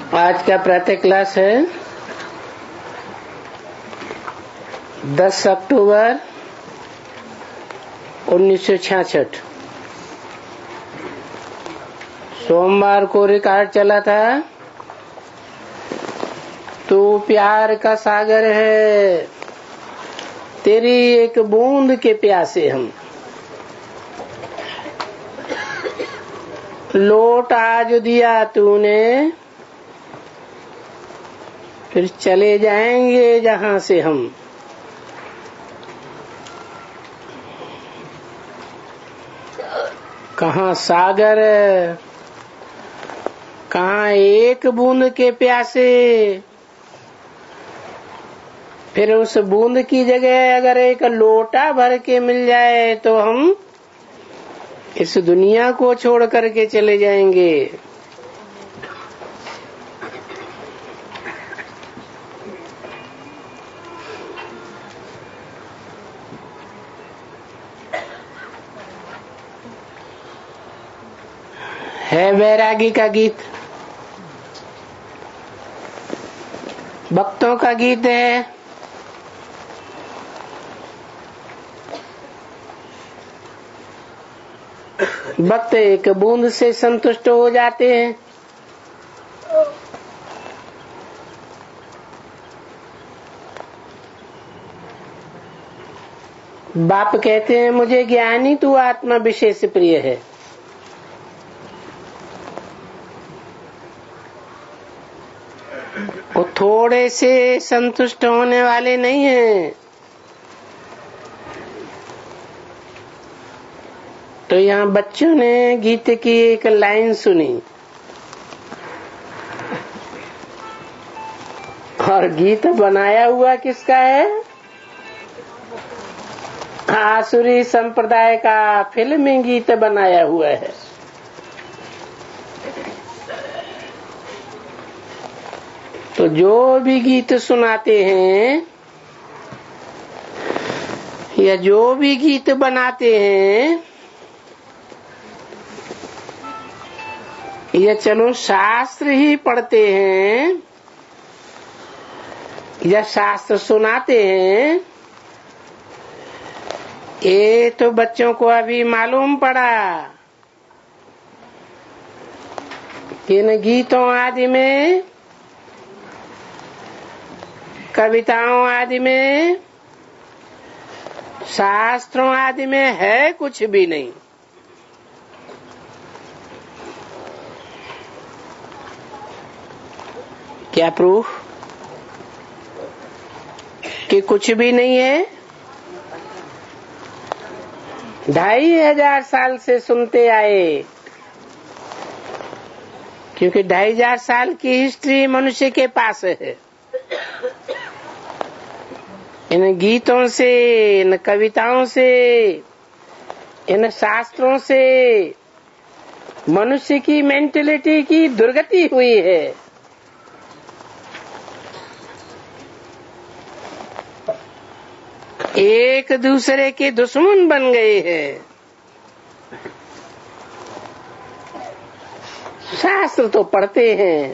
आज का प्रातः क्लास है 10 अक्टूबर 1966। सोमवार को रिकॉर्ड चला था। तू प्यार का सागर है, तेरी एक बूंद के प्यासे हम। लौट आज दिया तूने, फिर चले जाएंगे जहां से हम। कहाँ सागर, कहाँ एक बूंद के प्यासे। फिर उस बूंद की जगह अगर एक लोटा भर के मिल जाए तो हम इस दुनिया को छोड़ करके चले जाएंगे। है बैरागी का गीत, भक्तों का गीत है। भक्त एक बूंद से संतुष्ट हो जाते हैं। बाप कहते हैं मुझे ज्ञानी तू आत्मा विशेष प्रिय है। वो थोड़े से संतुष्ट होने वाले नहीं हैं। तो यहाँ बच्चों ने गीत की एक लाइन सुनी और गीत बनाया हुआ किसका है? आसुरी संप्रदाय का फिल्मी गीत बनाया हुआ है। तो जो भी गीत सुनाते हैं या जो भी गीत बनाते हैं, या चलो शास्त्र ही पढ़ते हैं या शास्त्र सुनाते हैं, ये तो बच्चों को अभी मालूम पड़ा कि इन गीतों आदि में, कविताओं आदि में, शास्त्रों आदि में है कुछ भी नहीं। क्या प्रूफ कि कुछ भी नहीं है? 2500 साल से सुनते आए, क्योंकि 2500 साल की हिस्ट्री मनुष्य के पास है। इन गीतों से, इन कविताओं से, इन शास्त्रों से मनुष्य की मेंटलिटी की दुर्गति हुई है। एक दूसरे के दुश्मन बन गए हैं। शास्त्र तो पढ़ते हैं,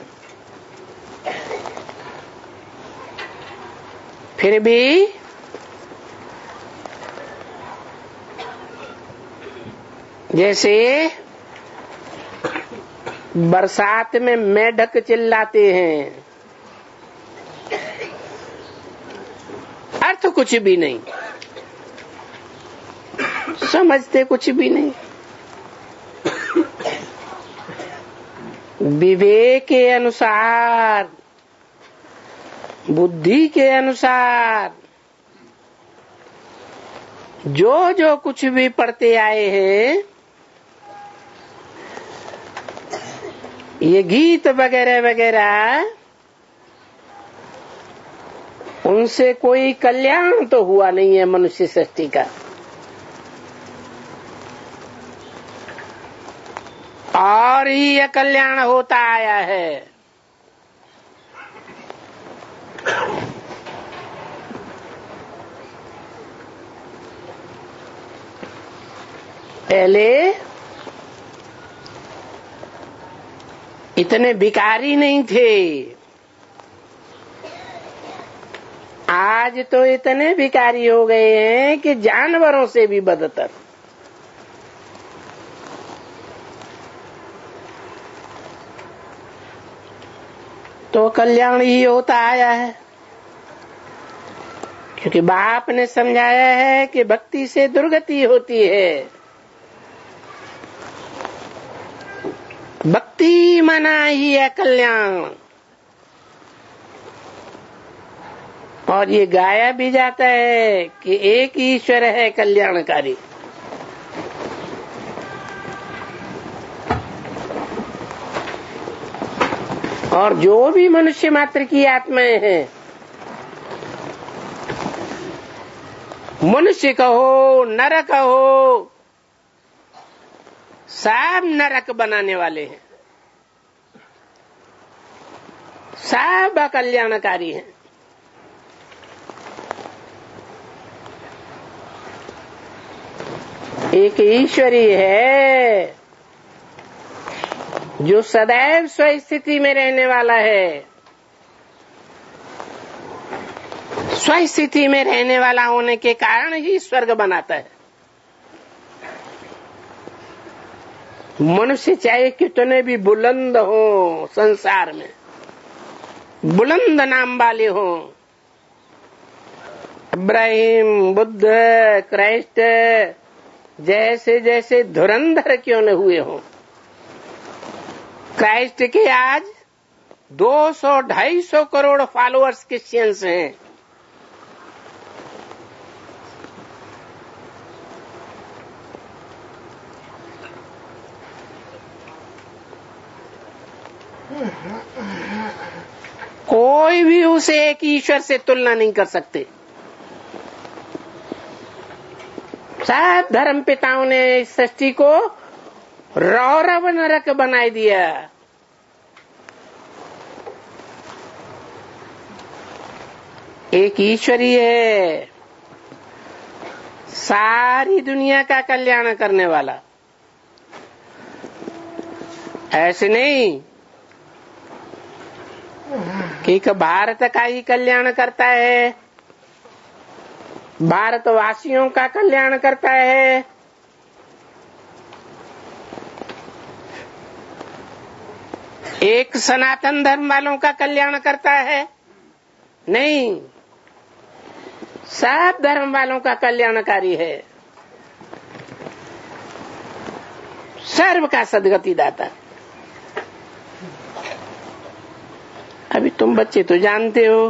फिर भी जैसे बरसात में मेढक चिल्लाते हैं, अर्थ कुछ भी नहीं, समझते कुछ भी नहीं। विवेक के अनुसार, बुद्धि के अनुसार जो जो कुछ भी पढ़ते आए हैं, ये गीत वगैरह वगैरह, उनसे कोई कल्याण तो हुआ नहीं है मनुष्य सृष्टि का। और ही अकल्याण होता आया है। पहले इतने भिखारी नहीं थे, आज तो इतने भिखारी हो गए हैं कि जानवरों से भी बदतर। तो कल्याण ही होता आया है, क्योंकि बाप ने समझाया है कि भक्ति से दुर्गति होती है। भक्ति मना ही है कल्याण। और ये गाया भी जाता है कि एक ईश्वर है कल्याणकारी। और जो भी मनुष्य मात्र की आत्माएं हैं, मनुष्य कहो नर कहो, सब नरक बनाने वाले हैं, सब अकल्याणकारी हैं। एक ईश्वरी है जो सदैव स्वस्थिति में रहने वाला है। स्वस्थिति में रहने वाला होने के कारण ही स्वर्ग बनाता है। मनुष्य चाहे कितने भी बुलंद हो, संसार में बुलंद नाम वाले हो, इब्राहिम, बुद्ध, क्राइस्ट जैसे जैसे धुरंधर क्यों न हुए हो, क्राइस्ट के आज 200-250 करोड़ फॉलोअर्स क्रिश्चियंस हैं। कोई भी उसे एक ईश्वर से तुलना नहीं कर सकते। सब धर्म पिताओं ने इस सृष्टि को रौरव नरक बना दिया। एक ईश्वरी है, सारी दुनिया का कल्याण करने वाला। ऐसे नहीं कि भारत का ही कल्याण करता है, भारतवासियों का कल्याण करता है, एक सनातन धर्म वालों का कल्याण करता है। नहीं, सब धर्म वालों का कल्याणकारी है, सर्व का सद्गति दाता। अभी तुम बच्चे तो जानते हो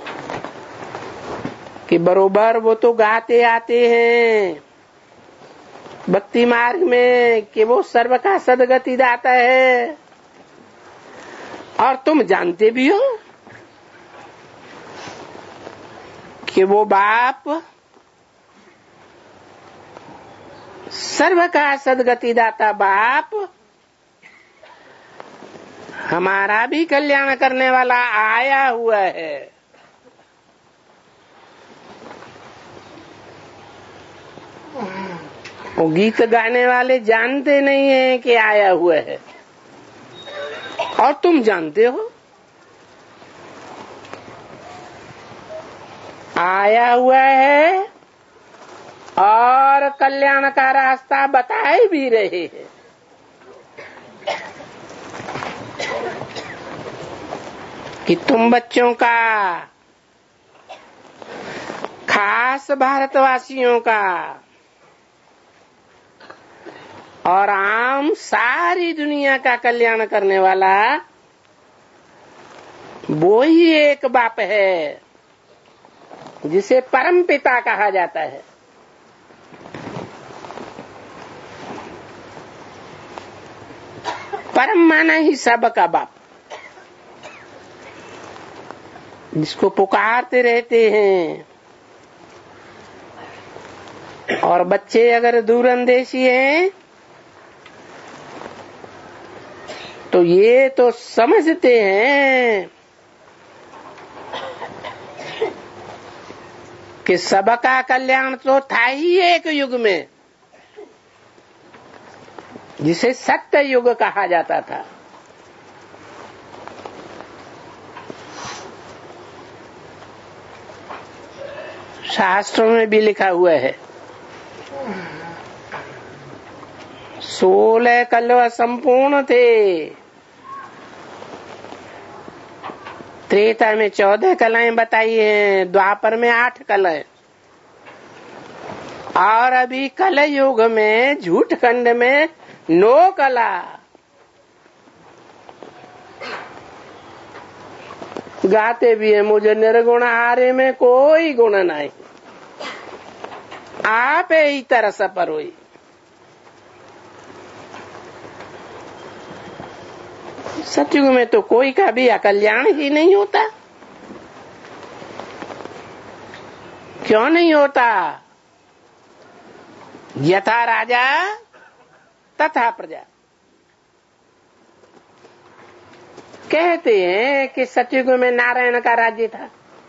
कि बरोबर वो तो गाते आते हैं भक्ति मार्ग में कि वो सर्व का सद्गति दाता है, और तुम जानते भी हो कि वो बाप सर्व का सद्गति दाता बाप हमारा भी कल्याण करने वाला आया हुआ है। वो गीत गाने वाले जानते नहीं है कि आया हुआ है, और तुम जानते हो आया हुआ है और कल्याण का रास्ता बताए भी रहे हैं। कि तुम बच्चों का, खास भारतवासियों का और आम सारी दुनिया का कल्याण करने वाला वो ही एक बाप है जिसे परम पिता कहा जाता है। परम माना ही सबका बाप, जिसको पुकारते रहते हैं। और बच्चे अगर दूरंदेशी हैं तो ये तो समझते हैं कि सबका कल्याण तो था ही एक युग में, जिसे सत्य युग कहा जाता था। शास्त्रों में भी लिखा हुआ है 16 कलह संपूर्ण थे, त्रेता में 14 कलाएं बताई हैं, द्वापर में 8 कलाएं, और अभी कल युग में झूठ खंड में 9 कला। गाते भी है मुझे निर्गुण हारे में कोई गुण नहीं, आप ही तरस पर हुई। सतयुग में तो कोई का भी अकल्याण ही नहीं होता। क्यों नहीं होता? यथा राजा तथा प्रजा। कहते हैं कि सतयुग में नारायण का राज्य था,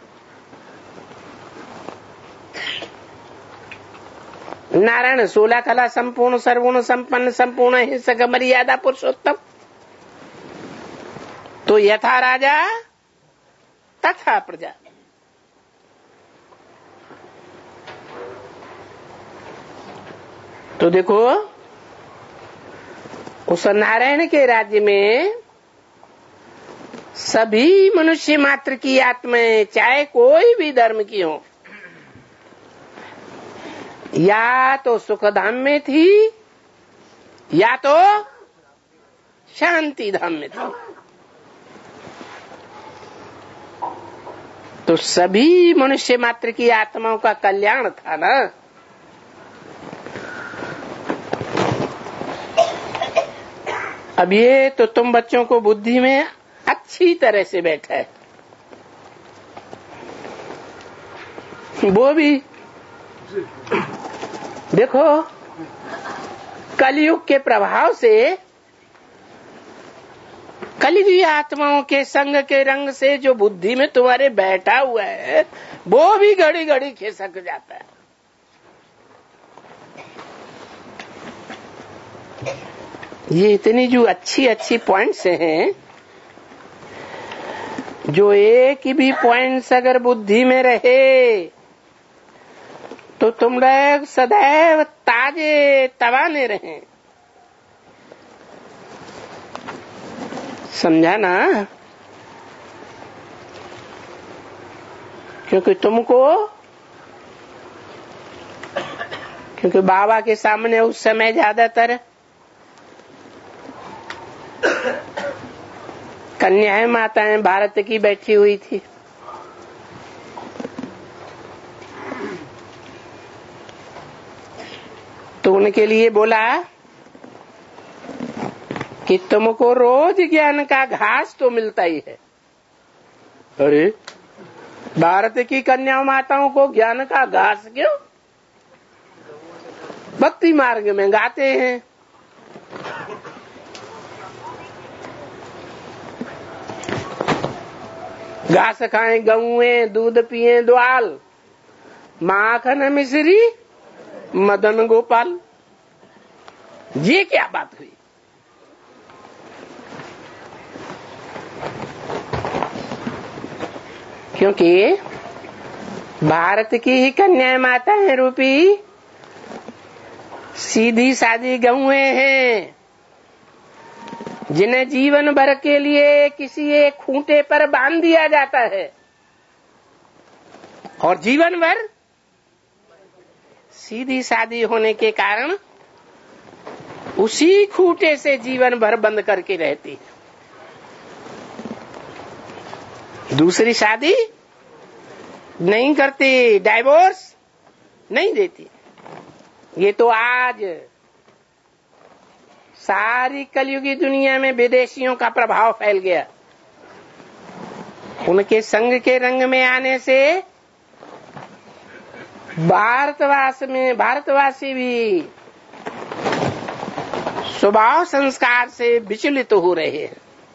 नारायण 16 कला संपूर्ण सर्वगुण संपन्न संपूर्ण हिंसक मर्यादा पुरुषोत्तम। तो यथा राजा तथा प्रजा। तो देखो उस नारायण के राज्य में सभी मनुष्य मात्र की आत्माएं, चाहे कोई भी धर्म की हो, या तो सुख धाम में थी या तो शांति धाम में थी। तो सभी मनुष्य मात्र की आत्माओं का कल्याण था ना। अब ये तो तुम बच्चों को बुद्धि में अच्छी तरह से बैठा है, वो भी देखो कलयुग के प्रभाव से, कलयुगी आत्माओं के संग के रंग से जो बुद्धि में तुम्हारे बैठा हुआ है वो भी घड़ी घड़ी खिसक जाता है। ये इतनी जो अच्छी अच्छी पॉइंट्स हैं, जो एक भी पॉइंट्स अगर बुद्धि में रहे तो तुम लोग सदैव ताजे तवाने रहें। समझा ना? क्योंकि बाबा के सामने उस समय ज्यादातर कन्याएं माताएं भारत की बैठी हुई थी। तो उनके लिए बोला कि तुमको रोज ज्ञान का घास तो मिलता ही है। अरे भारत की कन्या माताओं को ज्ञान का घास क्यों? भक्ति मार्ग में गाते हैं। घास खाएं गऊएं, दूध पिए द्वाल, माखन मिश्री मदन गोपाल। ये क्या बात हुई? क्योंकि भारत की ही कन्या माताएं रूपी सीधी सादी गऊएं हैं, जिन्हें जीवन भर के लिए किसी एक खूंटे पर बांध दिया जाता है और जीवन भर सीधी सादी होने के कारण उसी खूंटे से जीवन भर बंद करके रहती है। दूसरी शादी नहीं करती, डाइवोर्स नहीं देती। ये तो आज सारी कलयुगी दुनिया में विदेशियों का प्रभाव फैल गया। उनके संग के रंग में आने से भारतवासी भी स्वभाव संस्कार से विचलित हो रहे हैं।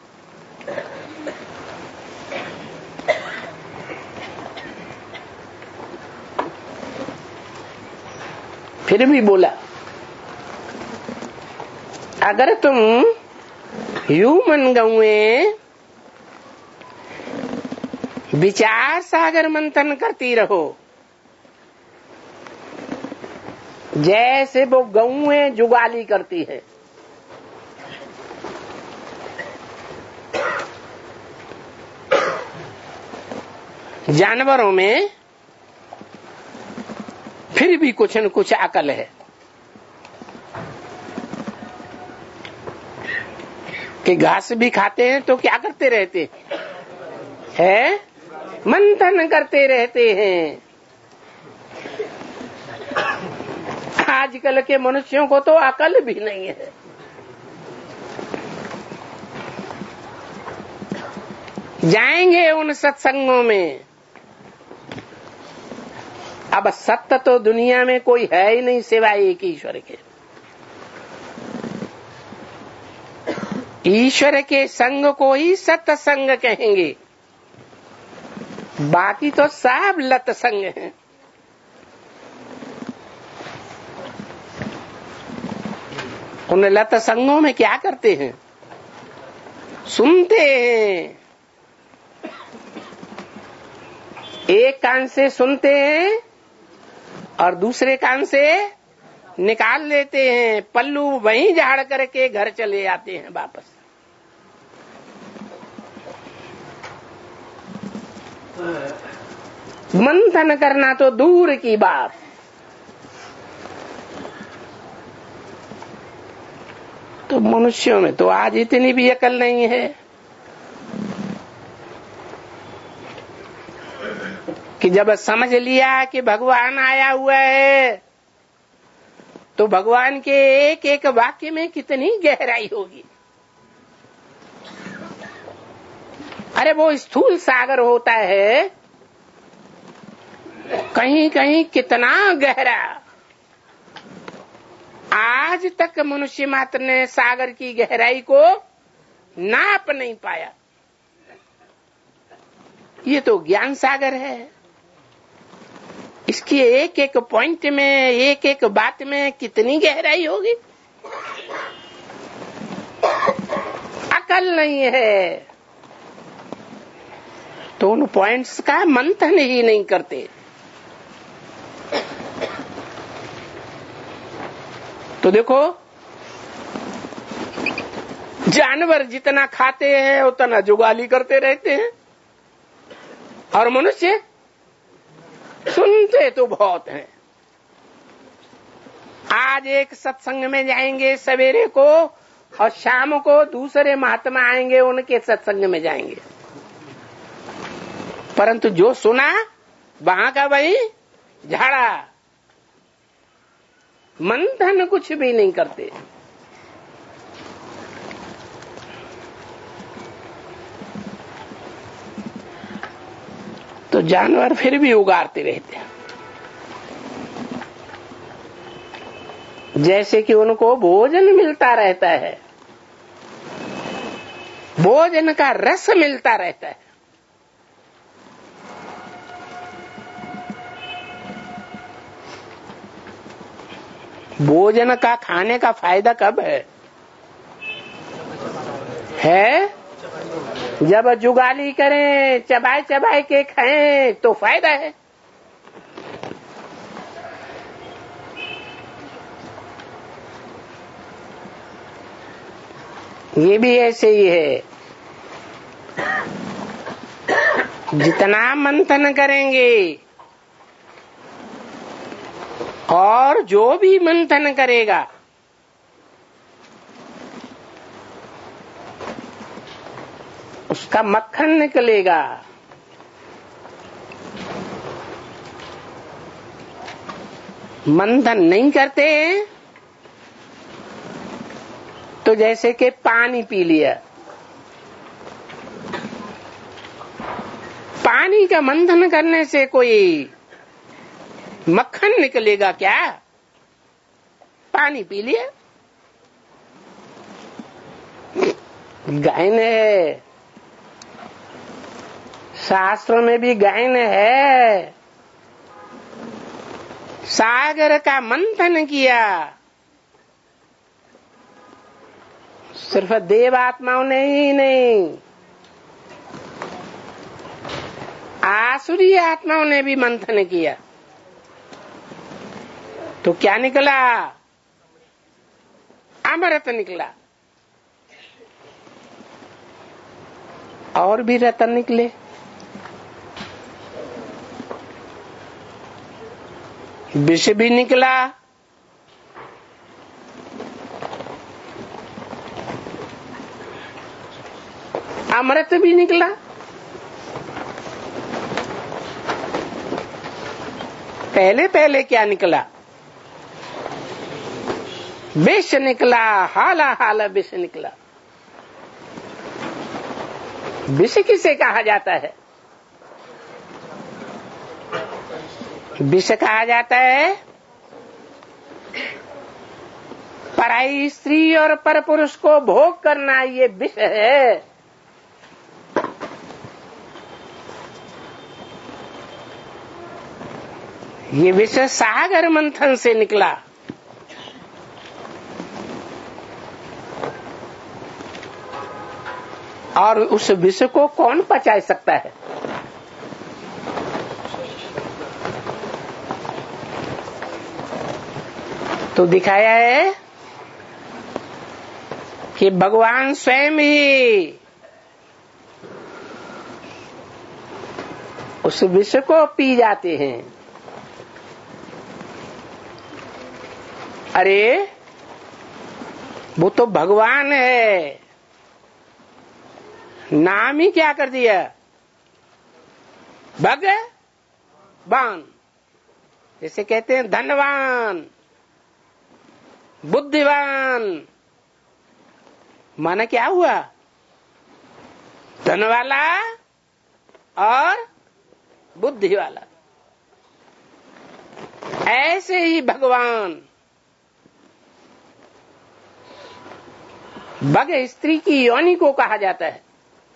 फिर भी बोला, अगर तुम ह्यूमन गऊएं विचार सागर मंथन करती रहो जैसे वो गऊएं जुगाली करती है, जानवरों में फिर भी कुछ न कुछ अकल है कि घास भी खाते हैं तो क्या करते रहते हैं, मंथन करते रहते हैं। आजकल के मनुष्यों को तो अकल भी नहीं है। जाएंगे उन सत्संगों में, अब सत्य तो दुनिया में कोई है ही नहीं सिवाय एक ईश्वर के। ईश्वर के संग को ही सत्संग कहेंगे, बाकी तो सब लत संग हैं। उन लत संगों में क्या करते हैं, सुनते हैं, एक कान से सुनते हैं और दूसरे कान से निकाल लेते हैं, पल्लू वहीं झाड़ करके घर चले आते हैं वापस। मंथन करना तो दूर की बात। तो मनुष्यों में तो आज इतनी भी अकल नहीं है कि जब समझ लिया कि भगवान आया हुआ है तो भगवान के एक एक वाक्य में कितनी गहराई होगी। अरे वो स्थूल सागर होता है, कहीं कहीं कितना गहरा, आज तक मनुष्य मात्र ने सागर की गहराई को नाप नहीं पाया। ये तो ज्ञान सागर है, इसकी एक एक पॉइंट में, एक एक बात में कितनी गहराई होगी। अकल नहीं है तो उन पॉइंट्स का मंथन ही नहीं करते। तो देखो, जानवर जितना खाते हैं उतना जुगाली करते रहते हैं और मनुष्य सुनते तो बहुत हैं। आज एक सत्संग में जाएंगे सवेरे को और शाम को दूसरे महात्मा आएंगे, उनके सत्संग में जाएंगे, परंतु जो सुना वहां का वही झाड़ा, मंथन कुछ भी नहीं करते। तो जानवर फिर भी उगारते रहते हैं, जैसे कि उनको भोजन मिलता रहता है, भोजन का रस मिलता रहता है। भोजन का खाने का फायदा कब है? जब जुगाली करें, चबाए चबाए के खाएं तो फायदा है। ये भी ऐसे ही है, जितना मंथन करेंगे और जो भी मंथन करेगा उसका मक्खन निकलेगा। मंथन नहीं करते तो जैसे कि पानी पी लिया, पानी का मंथन करने से कोई मक्खन निकलेगा क्या? पानी पी लिया। गायन है, शास्त्रों में भी गायन है, सागर का मंथन किया। सिर्फ देवात्माओं ने ही नहीं, आसुरी आत्माओं ने भी मंथन किया। तो क्या निकला? अमृत निकला। और भी रतन निकले। विष भी निकला, अमृत भी निकला। पहले पहले क्या निकला? विष निकला, हाला हाला विष निकला। विष किसे कहा जाता है? विष कहा जाता है पराई स्त्री और पर पुरुष को भोग करना, ये विष है। ये विष सागर मंथन से निकला। और उस विष को कौन पचा सकता है? तो दिखाया है कि भगवान स्वयं ही उस विष को पी जाते हैं। अरे वो तो भगवान है, नाम ही क्या कर दिया? भगवान। जैसे कहते हैं धनवान, बुद्धिवान। माना क्या हुआ? धन वाला और बुद्धि वाला। ऐसे ही भगवान भग स्त्री की योनि को कहा जाता है।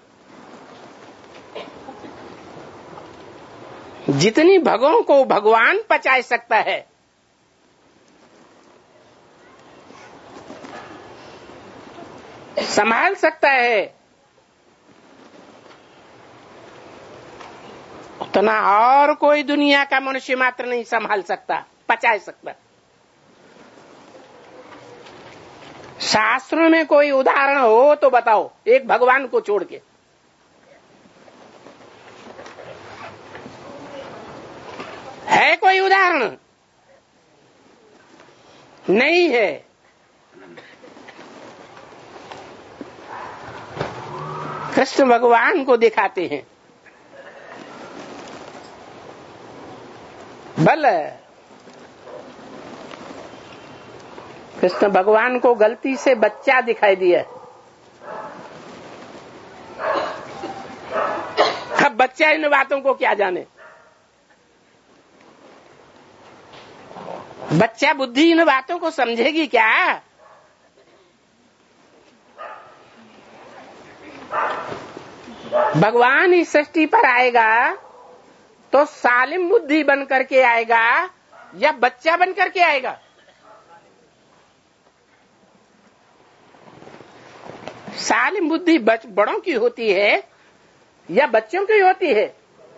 जितनी भगों को भगवान पचा सकता है, संभाल सकता है, उतना और कोई दुनिया का मनुष्य मात्र नहीं संभाल सकता, पचा सकता। शास्त्रों में कोई उदाहरण हो तो बताओ, एक भगवान को छोड़ के। है कोई उदाहरण? नहीं है। कृष्ण भगवान को दिखाते हैं। बल कृष्ण भगवान को गलती से बच्चा दिखाई दिया। अब बच्चा इन बातों को क्या जाने? बच्चा बुद्धि इन बातों को समझेगी क्या? भगवान इस सृष्टि पर आएगा तो सालिम बुद्धि बन करके आएगा या बच्चा बन करके आएगा? सालिम बुद्धि बड़ों की होती है या बच्चों की होती है?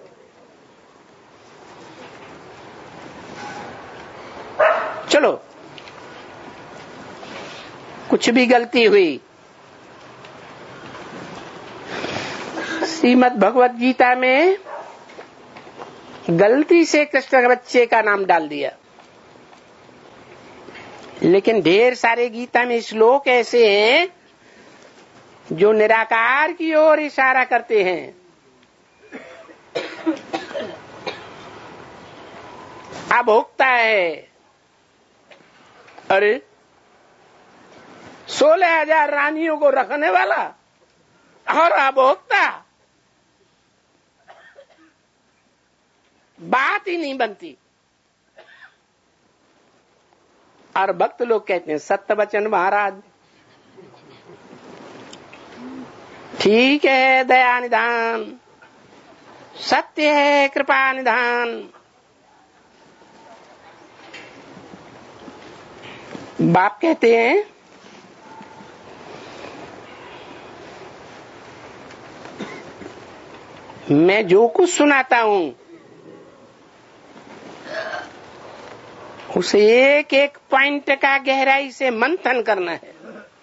चलो, कुछ भी गलती हुई, श्रीमद् भगवत गीता में गलती से कृष्ण बच्चे का नाम डाल दिया, लेकिन ढेर सारे गीता में श्लोक ऐसे हैं जो निराकार की ओर इशारा करते हैं। अभोक्ता है। अरे 16,000 रानियों को रखने वाला और अभोक्ता, बात ही नहीं बनती। और भक्त लोग कहते हैं सत्य वचन महाराज, ठीक है दया निधान, सत्य है कृपा निधान। बाप कहते हैं मैं जो कुछ सुनाता हूं उसे एक एक पॉइंट का गहराई से मंथन करना है।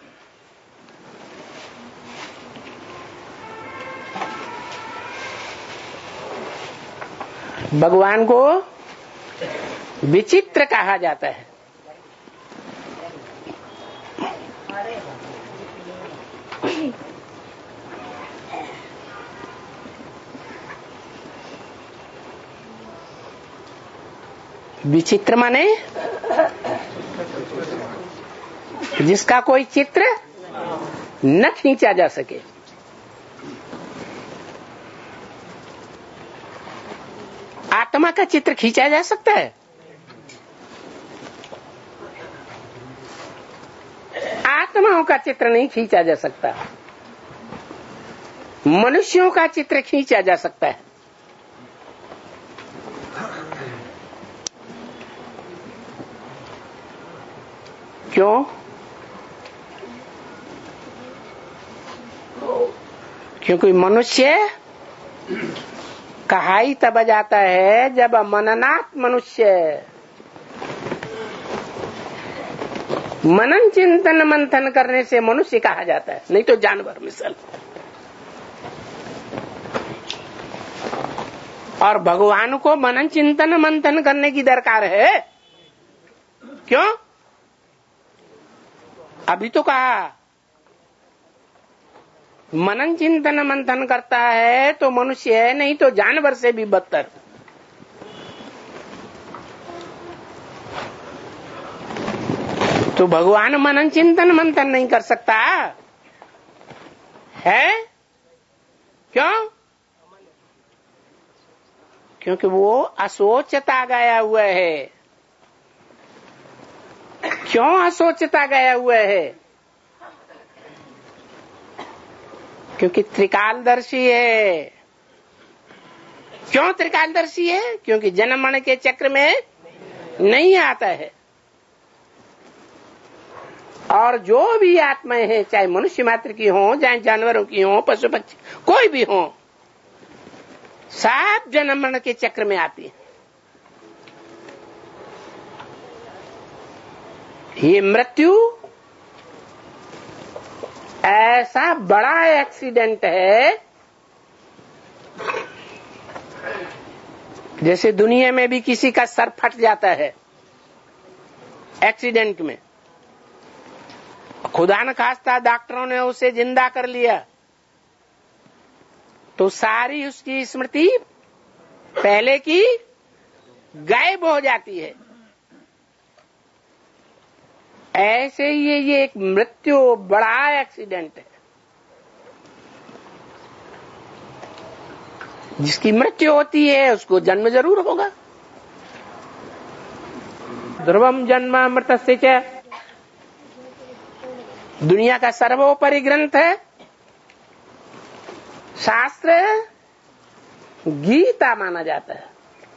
भगवान को विचित्र कहा जाता है। विचित्र माने जिसका कोई चित्र न खींचा जा सके। आत्मा का चित्र खींचा जा सकता है? आत्माओं का चित्र नहीं खींचा जा सकता। मनुष्यों का चित्र खींचा जा सकता है। क्यों? क्योंकि मनुष्य कहा ही तब जाता है जब मननात् मनुष्य, मनन चिंतन मंथन करने से मनुष्य कहा जाता है, नहीं तो जानवर मिसल। और भगवान को मनन चिंतन मंथन करने की दरकार है। क्यों? अभी तो कहा मनन चिंतन मंथन करता है तो मनुष्य है, नहीं तो जानवर से भी बदतर। तो भगवान मनन चिंतन मंथन नहीं कर सकता है? क्यों? क्योंकि वो असोचता गया हुआ है। क्यों असोचता गया हुआ है? क्योंकि त्रिकालदर्शी है। क्यों त्रिकालदर्शी है? क्योंकि जन्म मरण के चक्र में नहीं आता है। और जो भी आत्माएं हैं, चाहे मनुष्य मात्र की हो, चाहे जानवरों की हो, पशु पक्षी कोई भी हो, सब जन्म मरण के चक्र में आती है। ये मृत्यु ऐसा बड़ा एक्सीडेंट है, जैसे दुनिया में भी किसी का सर फट जाता है एक्सीडेंट में, खुदा न खास्ता डॉक्टरों ने उसे जिंदा कर लिया तो सारी उसकी स्मृति पहले की गायब हो जाती है। ऐसे ही ये एक मृत्यु बड़ा एक्सीडेंट है। जिसकी मृत्यु होती है उसको जन्म जरूर होगा। ध्रुवम जन्म अमृतस्य च, दुनिया का सर्वोपरि ग्रंथ है शास्त्र, गीता माना जाता है।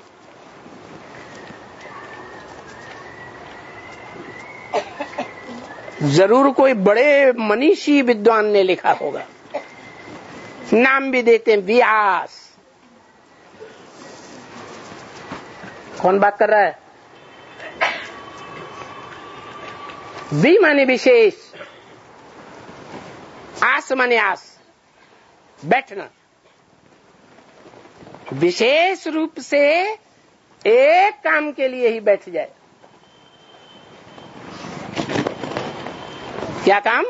जरूर कोई बड़े मनीषी विद्वान ने लिखा होगा, नाम भी देते हैं व्यास। कौन बात कर रहा है? वि माने विशेष, आस माने आस, बैठना। विशेष रूप से एक काम के लिए ही बैठ जाए। क्या काम?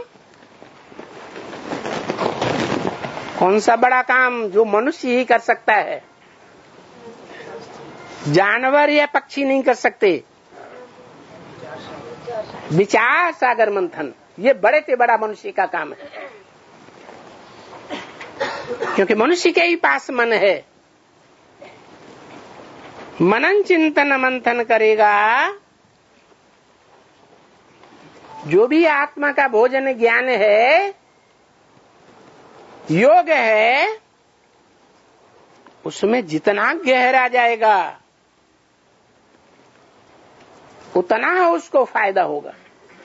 कौन सा बड़ा काम जो मनुष्य ही कर सकता है, जानवर या पक्षी नहीं कर सकते? विचार सागर मंथन, ये बड़े से बड़ा मनुष्य का काम है। क्योंकि मनुष्य के ही पास मन है। मनन चिंतन मंथन करेगा, जो भी आत्मा का भोजन ज्ञान है, योग है, उसमें जितना गहरा जाएगा उतना उसको फायदा होगा।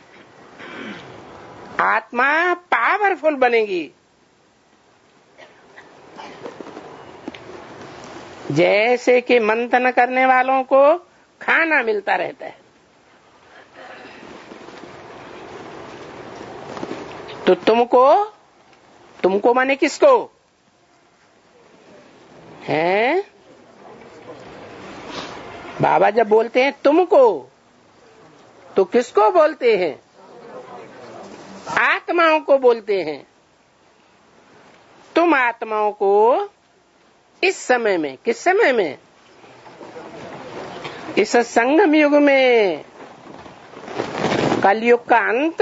आत्मा पावरफुल बनेगी। जैसे कि मंथन करने वालों को खाना मिलता रहता है, तो तुमको माने किसको हैं? बाबा जब बोलते हैं तुमको तो किसको बोलते हैं? आत्माओं को बोलते हैं। तुम आत्माओं को इस समय में, किस समय में? इस संगम युग में, कलयुग का अंत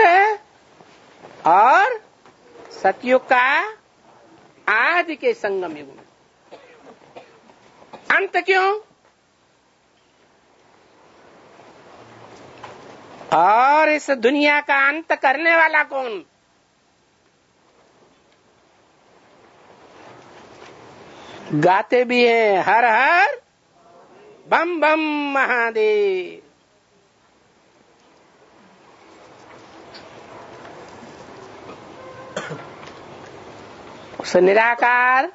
और सतयुग का आदि के संगम युग में। अंत क्यों? और इस दुनिया का अंत करने वाला कौन? गाते भी हैं हर हर बम बम महादेव। उस निराकार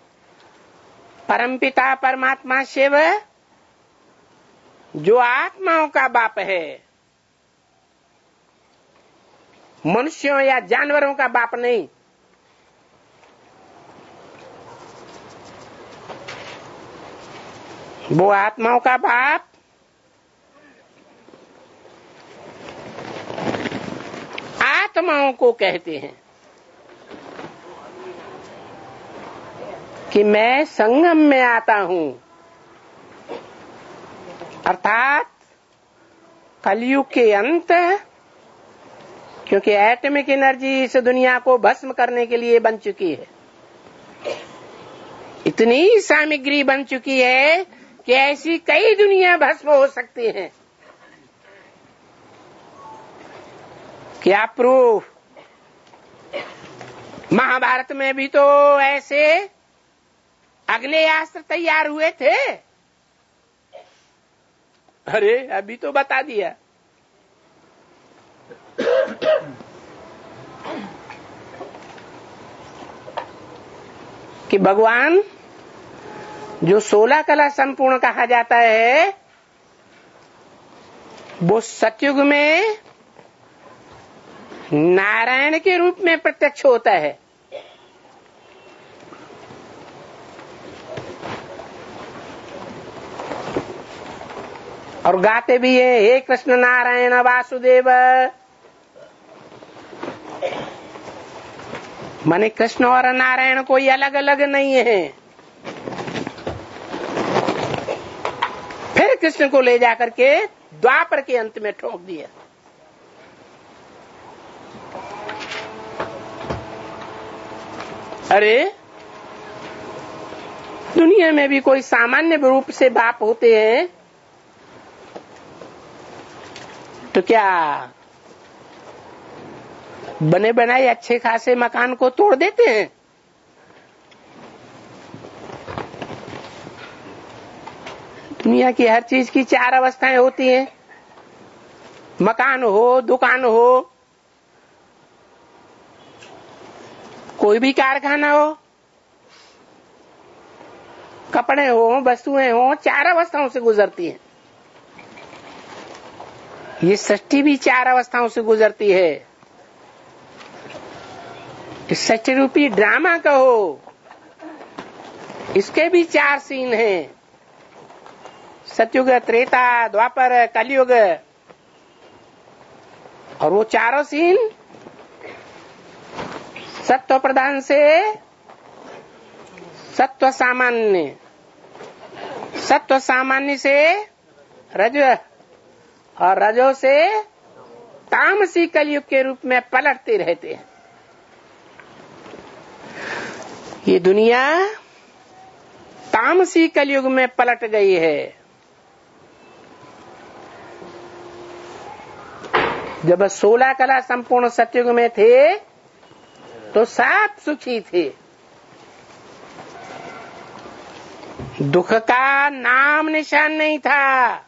परमपिता परमात्मा शिव जो आत्माओं का बाप है, मनुष्यों या जानवरों का बाप नहीं। वो आत्माओं का बाप आत्माओं को कहते हैं कि मैं संगम में आता हूं, अर्थात कलयुग के अंत, क्योंकि एटॉमिक एनर्जी इस दुनिया को भस्म करने के लिए बन चुकी है। इतनी सामग्री बन चुकी है कि ऐसी कई दुनिया भस्म हो सकती हैं। क्या प्रूफ? महाभारत में भी तो ऐसे आग्नेयास्त्र तैयार हुए थे। अरे अभी तो बता दिया। कि भगवान जो 16 कला संपूर्ण कहा जाता है, वो सतयुग में नारायण के रूप में प्रत्यक्ष होता है। और गाते भी है, हे कृष्ण नारायण वासुदेव। माने कृष्ण और नारायण कोई अलग अलग नहीं है। फिर कृष्ण को ले जाकर के द्वापर के अंत में ठोक दिया। अरे दुनिया में भी कोई सामान्य रूप से बाप होते हैं तो क्या बने बनाए अच्छे खासे मकान को तोड़ देते हैं? दुनिया की हर चीज की 4 अवस्थाएं होती हैं। मकान हो, दुकान हो, कोई भी कारखाना हो, कपड़े हो, वस्तुएं हो, 4 अवस्थाओं से गुजरती हैं। ये सृष्टि भी 4 अवस्थाओं से गुजरती है। इस सृष्टि रूपी ड्रामा कहो, इसके भी 4 सीन हैं। सतयुग, त्रेता, द्वापर, कलयुग। और वो 4 सीन सत्व प्रधान से सत्व सामान्य, सत्व सामान्य से रज, और रजो से तामसी कलयुग के रूप में पलटते रहते हैं। ये दुनिया तामसी कलयुग में पलट गई है। जब 16 कला संपूर्ण सतयुग में थे तो सब सुखी थे, दुख का नाम निशान नहीं था।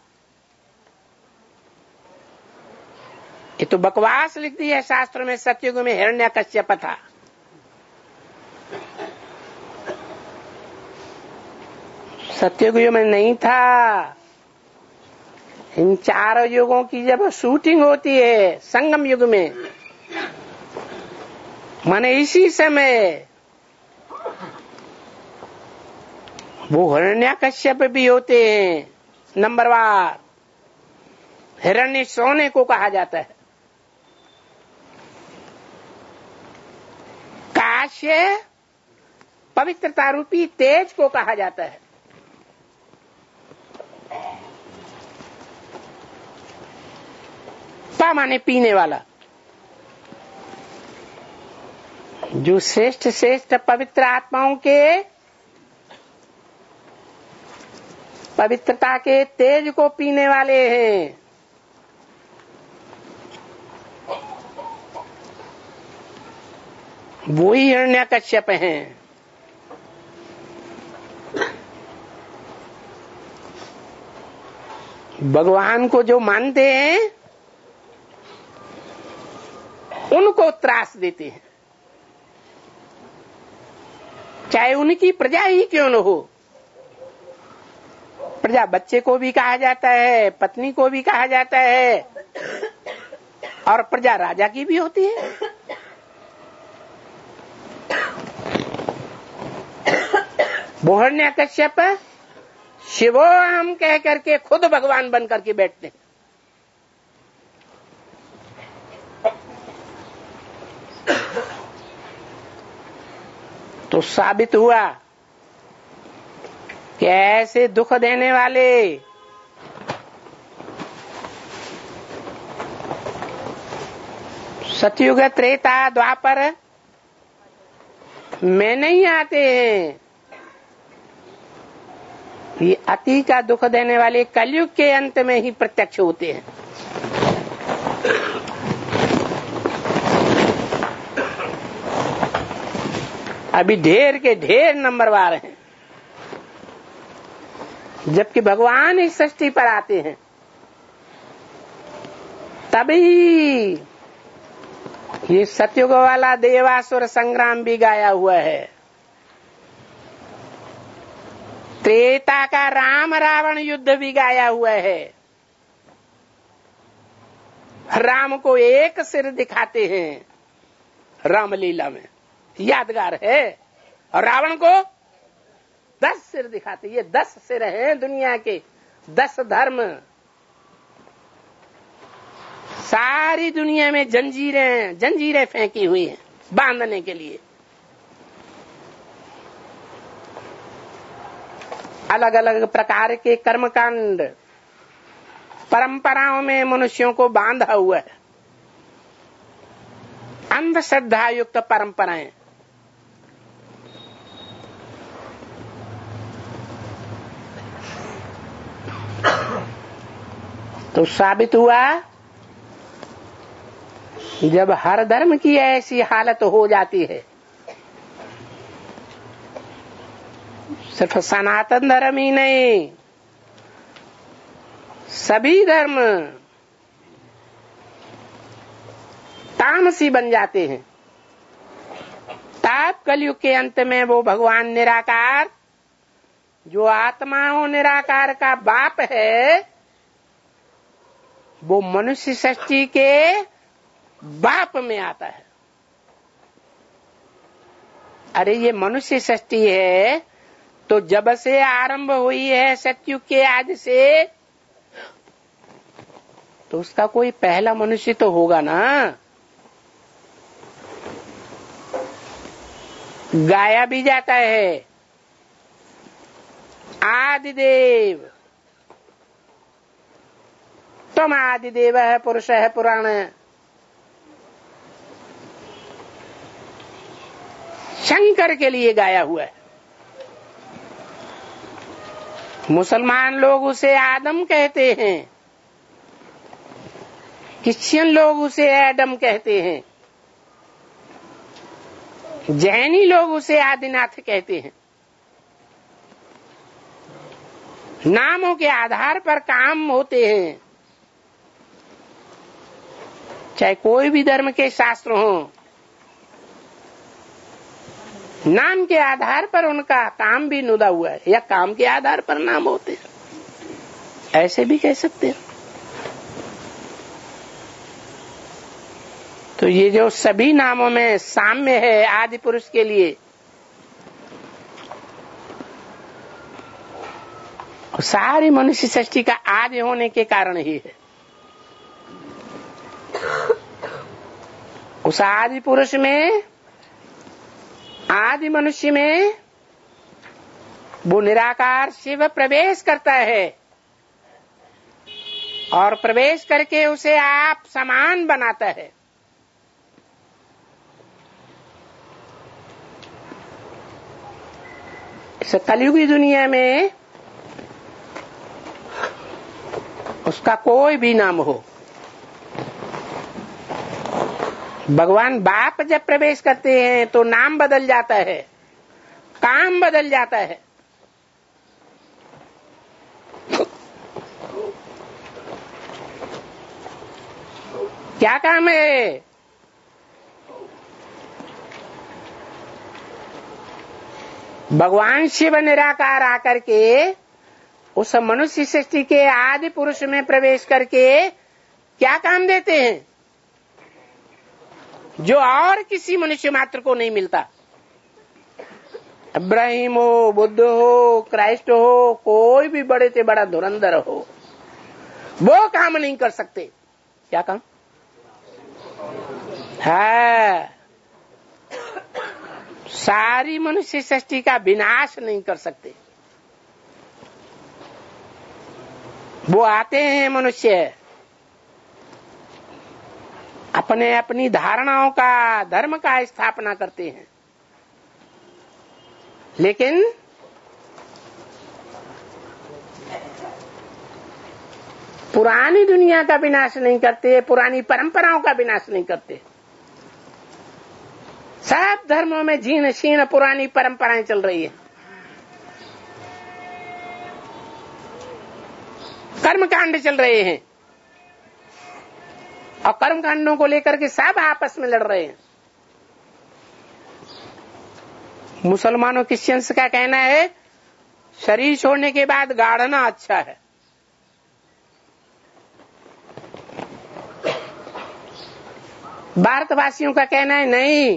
ये तो बकवास लिख दी है शास्त्रों में। सतयुग में हिरण्यकश्यप था, सतयुग में नहीं था। इन 4 युगों की जब शूटिंग होती है संगम युग में, माने इसी समय वो हिरण्यकश्यप भी होते हैं। नंबरवार हिरण्य सोने को कहा जाता है। काश्य पवित्रता रूपी तेज को कहा जाता है। पा माने पीने वाला। जो श्रेष्ठ श्रेष्ठ पवित्र आत्माओं के पवित्रता के तेज को पीने वाले हैं, वो ही हिरण्यकश्यप हैं। भगवान को जो मानते हैं उनको त्रास देते हैं, चाहे उनकी प्रजा ही क्यों न हो। प्रजा बच्चे को भी कहा जाता है, पत्नी को भी कहा जाता है, और प्रजा राजा की भी होती है। वो हिरण्यकश्यप शिवो हम कह करके खुद भगवान बन करके बैठते हैं। तो साबित हुआ कि ऐसे दुख देने वाले सतयुग त्रेता द्वापर में नहीं आते हैं। ये अति का दुख देने वाले कलयुग के अंत में ही प्रत्यक्ष होते हैं। अभी ढेर के ढेर नंबरवार हैं, जबकि भगवान इस सृष्टि पर आते हैं तभी ये सतयुग वाला देवासुर संग्राम भी गाया हुआ है। त्रेता का राम रावण युद्ध भी गाया हुआ है। राम को एक सिर दिखाते हैं रामलीला में, यादगार है, और रावण को 10 सिर दिखाते। ये 10 सिर हैं दुनिया के, 10 धर्म। सारी दुनिया में जंजीरें फेंकी हुई हैं बांधने के लिए। अलग अलग प्रकार के कर्मकांड परंपराओं में मनुष्यों को बांधा हुआ है। अंधश्रद्धा युक्त परंपराएं। तो साबित हुआ जब हर धर्म की ऐसी हालत हो जाती है, सिर्फ सनातन धर्म ही नहीं, सभी धर्म तामसी बन जाते हैं। ताप कलयुग के अंत में वो भगवान निराकार, जो आत्माओं निराकार का बाप है, वो मनुष्य सृष्टि के बाप में आता है। अरे ये मनुष्य सृष्टि है तो जब से आरंभ हुई है सतयुग के आज से, तो उसका कोई पहला मनुष्य तो होगा ना। गाया भी जाता है आदिदेव, तुम आदिदेव है, पुरुष है पुराण। शंकर के लिए गाया हुआ है। मुसलमान लोग उसे आदम कहते हैं, क्रिश्चियन लोग उसे एडम कहते हैं, जैनी लोग उसे आदिनाथ कहते हैं। नामों के आधार पर काम होते हैं, चाहे कोई भी धर्म के शास्त्र हो, नाम के आधार पर उनका काम भी नुदा हुआ है, या काम के आधार पर नाम होते हैं, ऐसे भी कह सकते हैं। तो ये जो सभी नामों में साम्य है आदि पुरुष के लिए, सारी मनुष्य सृष्टि का आदि होने के कारण ही है। उस आदि पुरुष में, आदि मनुष्य में वो निराकार शिव प्रवेश करता है और प्रवेश करके उसे आप समान बनाता है। इस कलयुगी दुनिया में उसका कोई भी नाम हो, भगवान बाप जब प्रवेश करते हैं तो नाम बदल जाता है, काम बदल जाता है। क्या काम है? भगवान शिव निराकार आकर के उस मनुष्य सृष्टि के आदि पुरुष में प्रवेश करके क्या काम देते हैं जो और किसी मनुष्य मात्र को नहीं मिलता। इब्राहिम हो, बुद्ध हो, क्राइस्ट हो, कोई भी बड़े से बड़ा धुरंधर हो, वो काम नहीं कर सकते। क्या काम है? सारी मनुष्य सृष्टि का विनाश नहीं कर सकते। वो आते हैं मनुष्य, अपने अपनी धारणाओं का, धर्म का स्थापना करते हैं, लेकिन पुरानी दुनिया का विनाश नहीं करते, पुरानी परंपराओं का विनाश नहीं करते। सब धर्मों में जीर्ण शीर्ण पुरानी परंपराएं चल रही है। कर्मकांड चल रहे हैं और कर्मकांडों को लेकर के सब आपस में लड़ रहे हैं। मुसलमानों क्रिश्चियंस का कहना है शरीर छोड़ने के बाद गाड़ना अच्छा है। भारतवासियों का कहना है नहीं,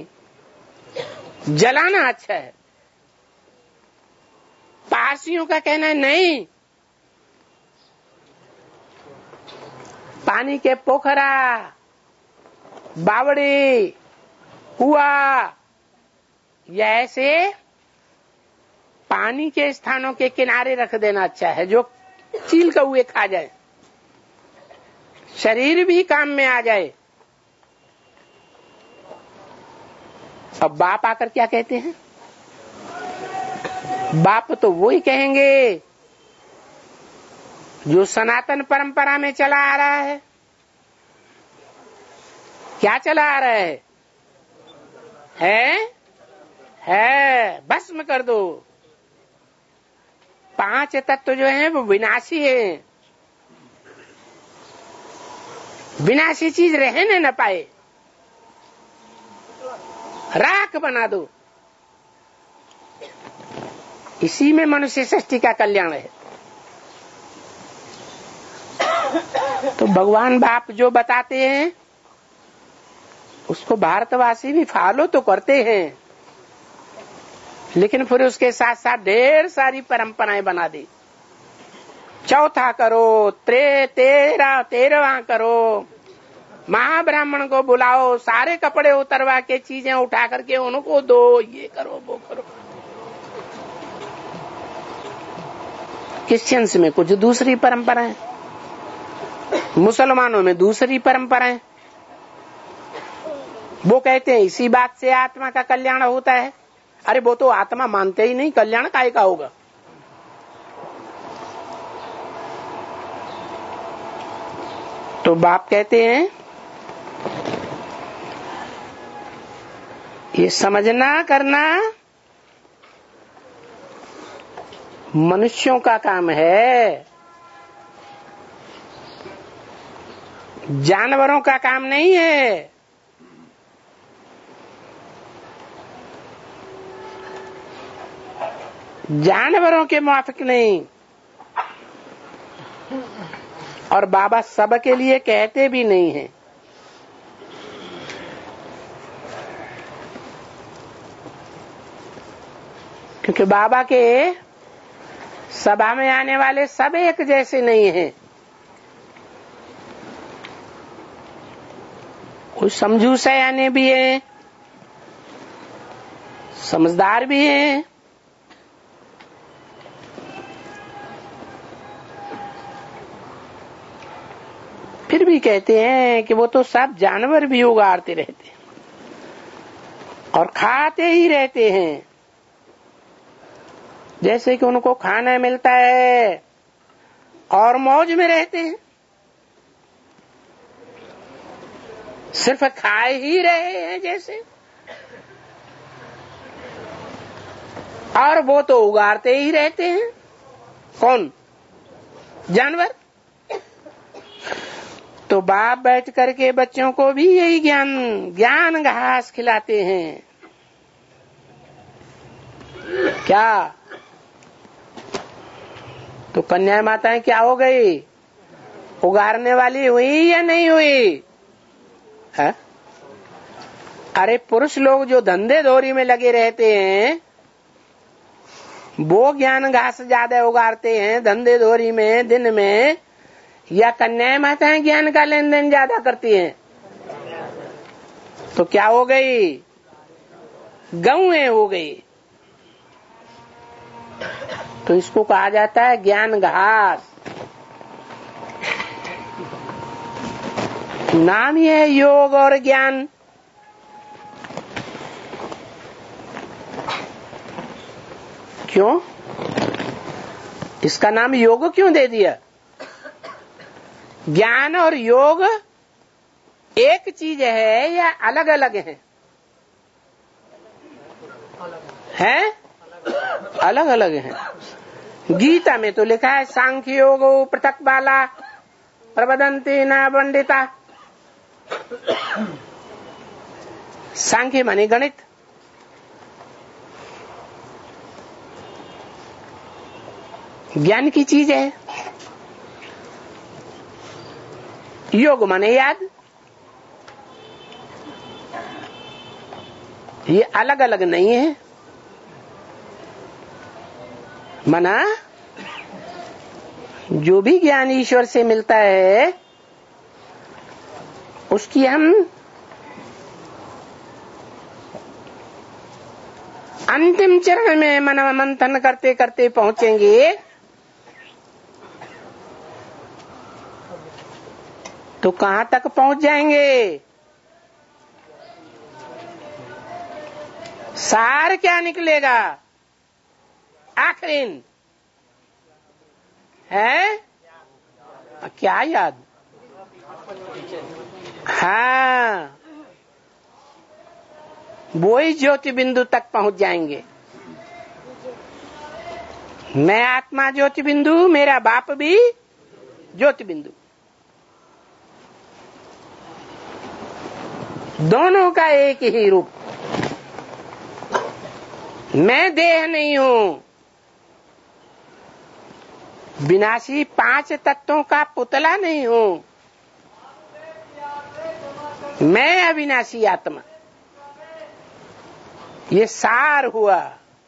जलाना अच्छा है। पारसियों का कहना है नहीं, पानी के पोखरा, बावड़ी, कुआं, या ऐसे पानी के स्थानों के किनारे रख देना अच्छा है जो चील कौए खा जाए, शरीर भी काम में आ जाए। अब बाप आकर क्या कहते हैं? बाप तो वही कहेंगे जो सनातन परंपरा में चला आ रहा है। क्या चला आ रहा है भस्म कर दो। 5 तत्व जो हैं वो विनाशी हैं, विनाशी चीज रहने न पाए, राख बना दो। इसी में मनुष्य सृष्टि का कल्याण है। तो भगवान बाप जो बताते हैं उसको भारतवासी भी फॉलो तो करते हैं, लेकिन फिर उसके साथ साथ ढेर सारी परंपराएं बना दी। चौथा करो, 13वां करो, महाब्राह्मण को बुलाओ, सारे कपड़े उतरवा के चीजें उठा करके उनको दो, ये करो वो करो। क्रिश्चियंस में कुछ दूसरी परंपराएं, मुसलमानों में दूसरी परंपराएं। वो कहते हैं इसी बात से आत्मा का कल्याण होता है। अरे वो तो आत्मा मानते ही नहीं, कल्याण काहे का होगा? तो बाप कहते हैं ये समझना करना मनुष्यों का काम है, जानवरों का काम नहीं है। जानवरों के माफिक नहीं। और बाबा सबके लिए कहते भी नहीं है। क्योंकि बाबा के सभा में आने वाले सब एक जैसे नहीं हैं। कुछ समझू सयाने भी हैं, समझदार भी हैं, फिर भी कहते हैं कि वो तो सब जानवर भी उगाड़ते रहते हैं और खाते ही रहते हैं। जैसे कि उनको खाना मिलता है और मौज में रहते हैं, सिर्फ खाए ही रहे हैं जैसे। और वो तो उगाड़ते ही रहते हैं। कौन? जानवर। तो बाप बैठ करके बच्चों को भी यही ज्ञान घास खिलाते हैं। क्या? तो कन्या माताएं क्या हो गई? उगारने वाली हुई या नहीं हुई है? अरे पुरुष लोग जो धंधे धोरी में लगे रहते हैं वो ज्ञान घास ज्यादा उगारते हैं धंधे धोरी में दिन में, या कन्याएं माताएं ज्ञान का लेन देन ज्यादा करती हैं? तो क्या हो गई? गौएं हो गई। तो इसको कहा जाता है ज्ञान घास। नाम ही है योग और ज्ञान। क्यों? इसका नाम योग क्यों दे दिया? ज्ञान और योग एक चीज है या अलग अलग है? हैं? अलग अलग है। गीता में तो लिखा है सांख्य योग पृथक बाला प्रबदंती न पंडिता। सांख्य माने गणित, ज्ञान की चीज है। योग माने याद। ये अलग अलग नहीं है। मना जो भी ज्ञान ईश्वर से मिलता है उसकी हम अंतिम चरण में मन मंथन करते करते पहुंचेंगे तो कहां तक पहुंच जाएंगे? सार क्या निकलेगा? आखिरीन है क्या? याद? हाँ, वो ही ज्योति बिंदु तक पहुंच जाएंगे। मैं आत्मा ज्योति बिंदु, मेरा बाप भी ज्योति बिंदु। दोनों का एक ही रूप। मैं देह नहीं हूं, विनाशी 5 तत्वों का पुतला नहीं हूं। मैं अविनाशी आत्मा। ये सार हुआ।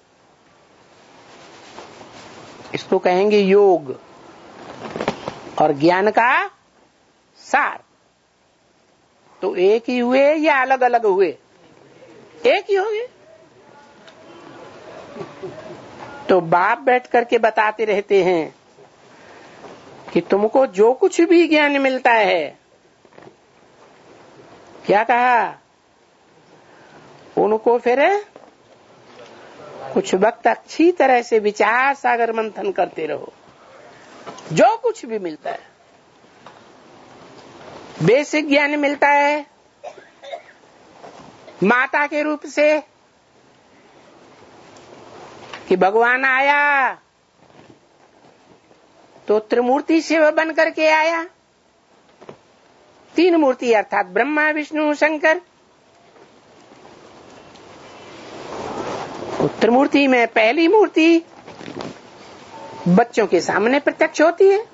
इसको कहेंगे योग और ज्ञान का सार। तो एक ही हुए या अलग अलग हुए? एक ही हो गए। तो बाप बैठ करके बताते रहते हैं कि तुमको जो कुछ भी ज्ञान मिलता है, क्या कहा? उनको फिर कुछ वक्त अच्छी तरह से विचार सागर मंथन करते रहो। जो कुछ भी मिलता है, बेसिक ज्ञान मिलता है माता के रूप से कि भगवान आया तो त्रिमूर्ति से वह बन करके आया। 3 मूर्ति अर्थात ब्रह्मा विष्णु शंकर। त्रिमूर्ति में पहली मूर्ति बच्चों के सामने प्रत्यक्ष होती है।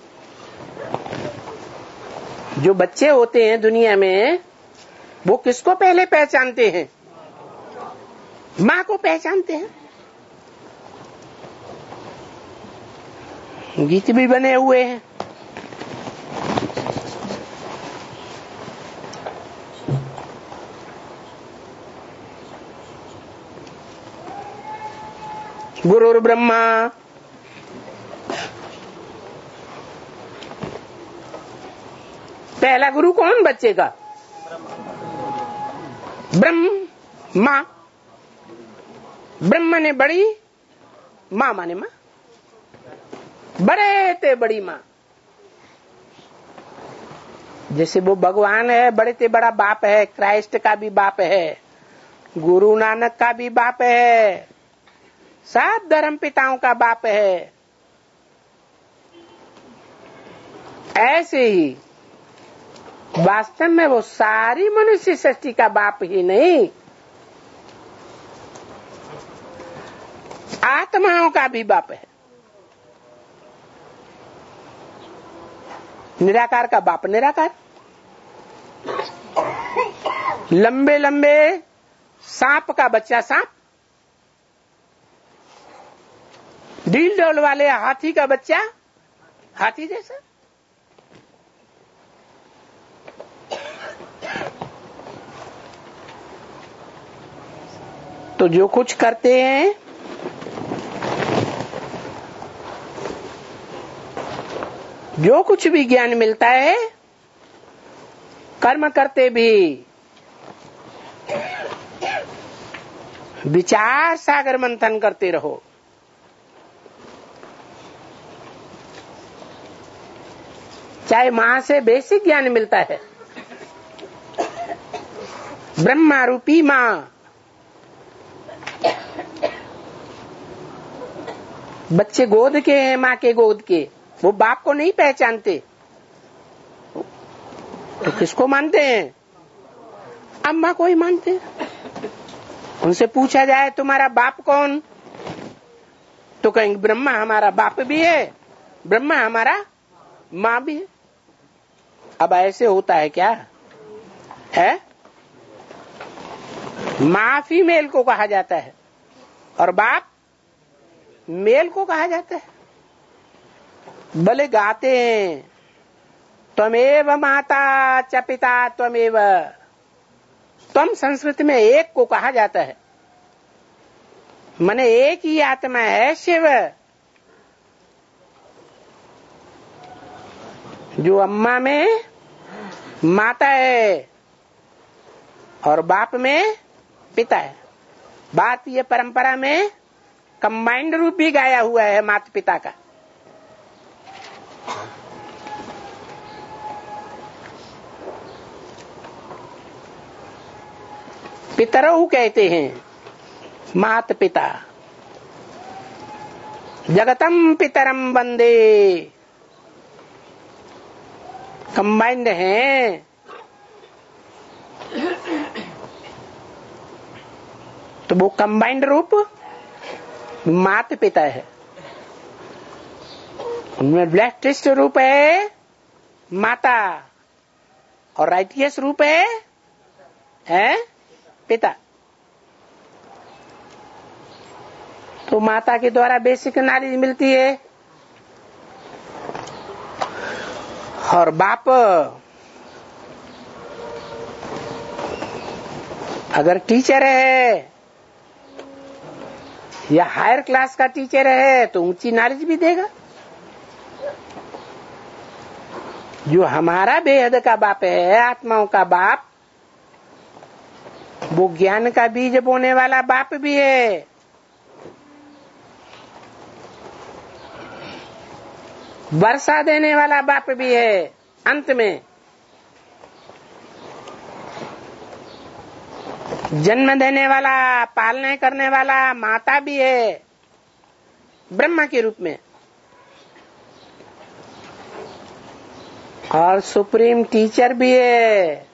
जो बच्चे होते हैं दुनिया में वो किसको पहले पहचानते हैं? माँ को पहचानते हैं। गीत भी बने हुए हैं। गुरुर् ब्रह्मा पहला गुरु कौन बच्चे का? ब्रह्मा। ब्रह्म ने बड़ी, माँ माने माँ, बड़े ते बड़ी माँ। जैसे वो भगवान है, बड़े ते बड़ा बाप है, क्राइस्ट का भी बाप है, गुरु नानक का भी बाप है, सब धर्म पिताओं का बाप है। ऐसे ही वास्तव में वो सारी मनुष्य सृष्टि का बाप ही नहीं, आत्माओं का भी बाप है। निराकार का बाप निराकार। लंबे लंबे सांप का बच्चा सांप, ढील डोल वाले हाथी का बच्चा हाथी जैसा। तो जो कुछ करते हैं जो कुछ भी ज्ञान मिलता है, कर्म करते भी विचार सागर मंथन करते रहो। चाहे मां से बेसिक ज्ञान मिलता है, ब्रह्मा रूपी मां, बच्चे गोद के हैं, मां के गोद के, वो बाप को नहीं पहचानते तो किसको मानते हैं? अम्मा को ही मानते हैं। उनसे पूछा जाए तुम्हारा बाप कौन, तो कहेंगे ब्रह्मा हमारा बाप भी है, ब्रह्मा हमारा माँ भी है। अब ऐसे होता है क्या है? माँ फीमेल को कहा जाता है और बाप मेल को कहा जाता है। भले गाते हैं त्वमेव माता च पिता त्वमेव, त्वम संस्कृत में एक को कहा जाता है, माने एक ही आत्मा है शिव। जो अम्मा में माता है और बाप में पिता है। बात ये परंपरा में कंबाइंड रूप भी गाया हुआ है माता पिता का। पितरऊ कहते हैं मात पिता, जगतम पितरम वंदे, कंबाइंड हैं। तो वो कंबाइंड रूप मात पिता है, उनमें ब्लेस्ड रूप है माता और राइटियस रूप है पिता। तो माता के द्वारा बेसिक नॉलेज मिलती है और बाप अगर टीचर है या हायर क्लास का टीचर है तो ऊंची नॉलेज भी देगा। जो हमारा बेहद का बाप है, आत्माओं का बाप, वो ज्ञान का बीज बोने वाला बाप भी है। वर्षा देने वाला बाप भी है। अंत में जन्म देने वाला, पालने करने वाला माता भी है ब्रह्मा के रूप में। और सुप्रीम टीचर भी है।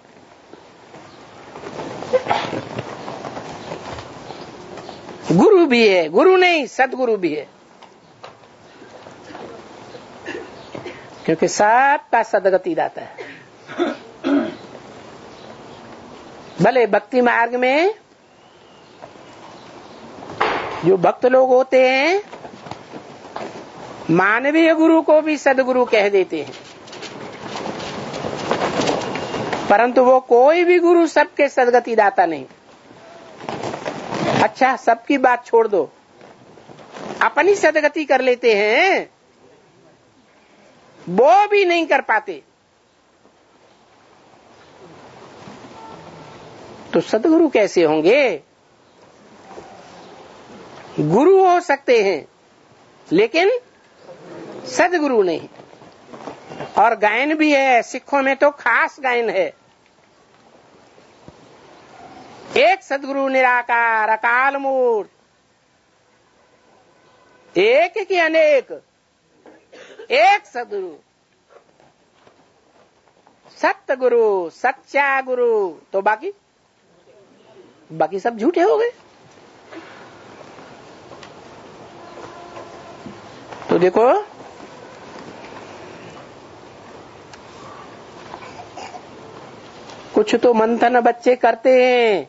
गुरु भी है, गुरु नहीं सदगुरु भी है, क्योंकि सबका सदगति दाता है। भले भक्ति मार्ग में जो भक्त लोग होते हैं मानवीय गुरु को भी सदगुरु कह देते हैं, परंतु वो कोई भी गुरु सबके सदगति दाता नहीं। अच्छा, सबकी बात छोड़ दो, अपनी सदगति कर लेते हैं, वो भी नहीं कर पाते, तो सदगुरु कैसे होंगे? गुरु हो सकते हैं लेकिन सदगुरु नहीं। और गायन भी है, सिखों में तो खास गायन है, एक सदगुरु निराकार अकाल मूर्त, एक की अनेक, एक सदगुरु, सत्य गुरु, सच्चा गुरु, तो बाकी सब झूठे हो गए। तो देखो, कुछ तो मंथन बच्चे करते हैं,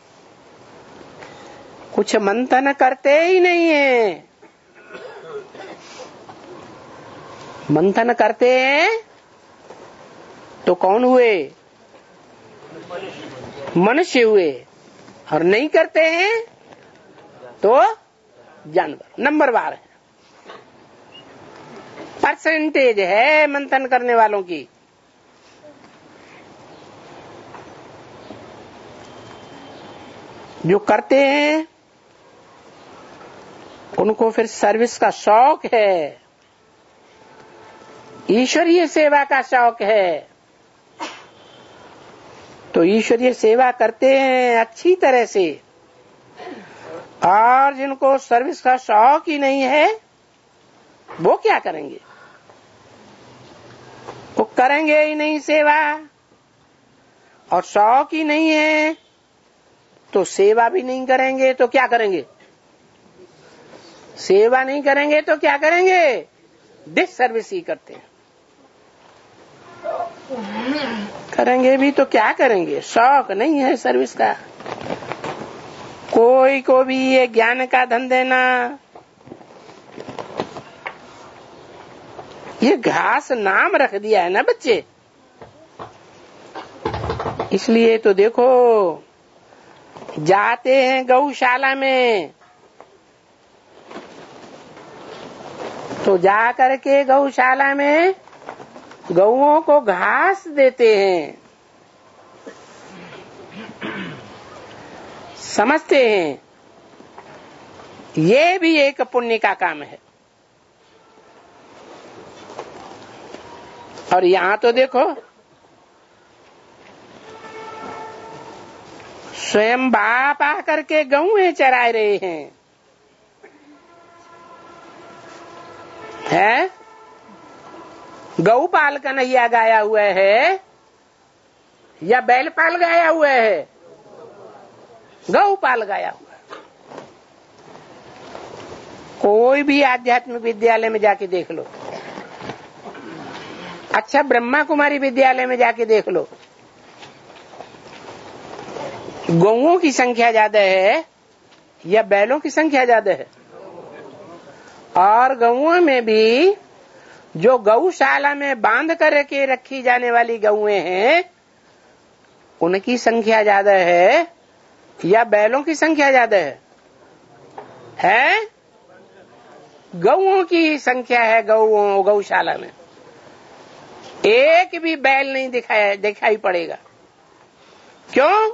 कुछ मंथन करते ही नहीं है। मंथन करते हैं तो कौन हुए? मनुष्य हुए, और नहीं करते हैं तो जानवर। नंबरवार है, परसेंटेज है मंथन करने वालों की। जो करते हैं उनको फिर सर्विस का शौक है, ईश्वरीय सेवा का शौक है, तो ईश्वरीय सेवा करते हैं अच्छी तरह से। और जिनको सर्विस का शौक ही नहीं है वो क्या करेंगे? वो करेंगे ही नहीं सेवा, और शौक ही नहीं है तो सेवा भी नहीं करेंगे, तो क्या करेंगे? सेवा नहीं करेंगे तो क्या करेंगे? डिस सर्विस ही करते हैं। करेंगे भी तो क्या करेंगे? शौक नहीं है सर्विस का। कोई को भी ये ज्ञान का धन देना, ये घास नाम रख दिया है ना बच्चे। इसलिए तो देखो, जाते हैं गौशाला में तो जा करके गौशाला में गौओं को घास देते हैं, समझते हैं ये भी एक पुण्य का काम है। और यहां तो देखो, स्वयं बाप आकर के गौएं चरा रहे हैं, है? गौपाल कन्हैया गाया हुआ है या बैलपाल गाया हुआ है? गौपाल गाया हुआ है। कोई भी आध्यात्मिक विद्यालय में जाके देख लो, अच्छा ब्रह्मा कुमारी विद्यालय में जाके देख लो, गौओं की संख्या ज्यादा है या बैलों की संख्या ज्यादा है? और गौओं में भी जो गौशाला में बांध कर के रखी जाने वाली गौएं हैं उनकी संख्या ज्यादा है या बैलों की संख्या ज्यादा है? गौओं की संख्या है। गौशाला में एक भी बैल नहीं दिखाई पड़ेगा। क्यों?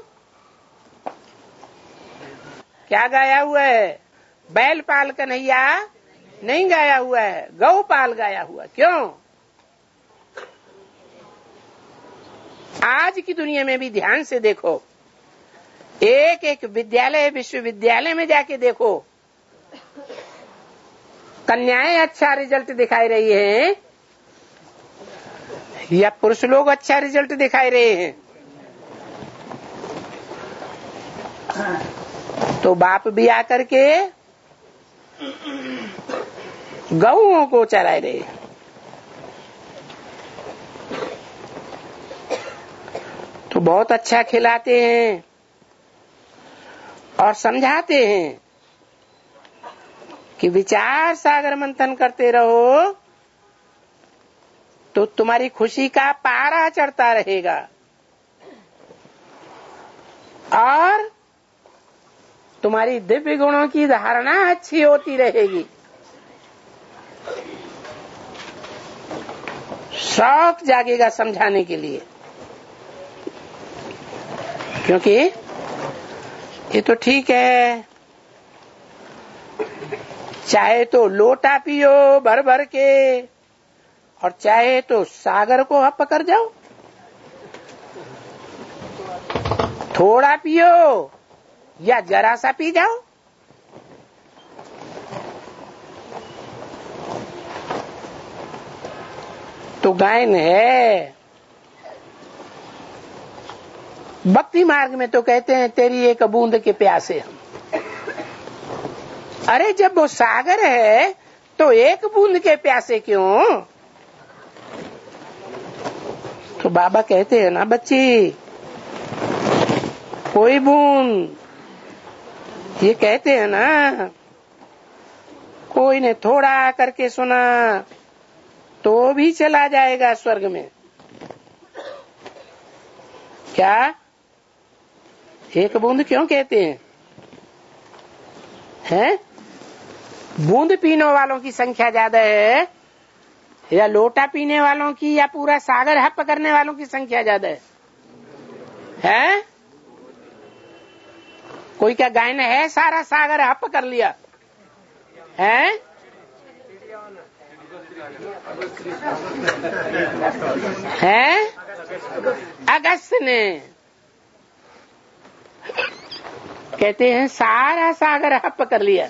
क्या गाया हुआ है? बैलपाल कन्हैया नहीं गाया हुआ है, गौपाल गाया हुआ। क्यों? आज की दुनिया में भी ध्यान से देखो, एक एक विद्यालय विश्वविद्यालय में जाके देखो, कन्याएं अच्छा रिजल्ट दिखाई रही हैं या पुरुष लोग अच्छा रिजल्ट दिखाई रहे हैं? तो बाप भी आकर के गौओं को चरा रहे, तो बहुत अच्छा खिलाते हैं और समझाते हैं कि विचार सागर मंथन करते रहो तो तुम्हारी खुशी का पारा चढ़ता रहेगा और तुम्हारी दिव्य गुणों की धारणा अच्छी होती रहेगी। शौक जागेगा समझाने के लिए, क्योंकि ये तो ठीक है, चाहे तो लोटा पियो भर भर के और चाहे तो सागर को हप कर जाओ। थोड़ा पियो या जरा सा पी जाओ। तो गायन है। भक्ति मार्ग में तो कहते हैं तेरी एक बूंद के प्यासे हम। अरे जब वो सागर है तो एक बूंद के प्यासे क्यों? तो बाबा कहते हैं ना बच्ची, कोई बूंद, ये कहते हैं ना, कोई ने थोड़ा करके सुना तो भी चला जाएगा स्वर्ग में। क्या एक बूंद क्यों कहते हैं? हैं? बूंद पीने वालों की संख्या ज्यादा है या लोटा पीने वालों की या पूरा सागर हप करने वालों की संख्या ज्यादा है? हैं? कोई क्या गायन है सारा सागर हप कर लिया है? हैं? अगस्त ने कहते हैं सारा सागर हप कर लिया।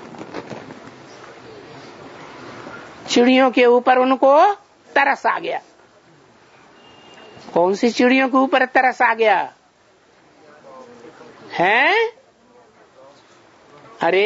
चिड़ियों के ऊपर उनको तरस आ गया। कौन सी चिड़ियों के ऊपर तरस आ गया है? अरे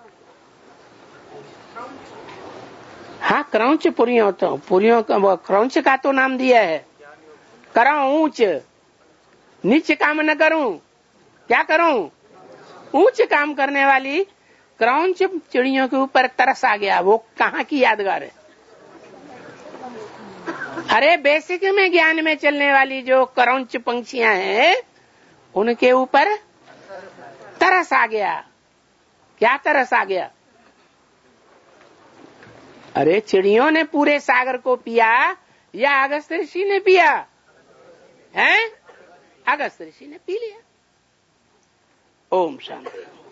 हाँ, क्रौंच पुरियों, तो पुरियों का क्रौंच का तो नाम दिया है। ऊंच नीच काम न करूं, क्या करूं? ऊंच काम करने वाली क्रौंच चिड़ियों के ऊपर तरस आ गया। वो कहाँ की यादगार है? अरे बेसिक में ज्ञान में चलने वाली जो क्रौंच पंछियां हैं उनके ऊपर तरस आ गया। क्या तरस आ गया? अरे चिड़ियों ने पूरे सागर को पिया या अगस्त ऋषि ने पिया? हैं? अगस्त ऋषि ने पी लिया। ओम शांति।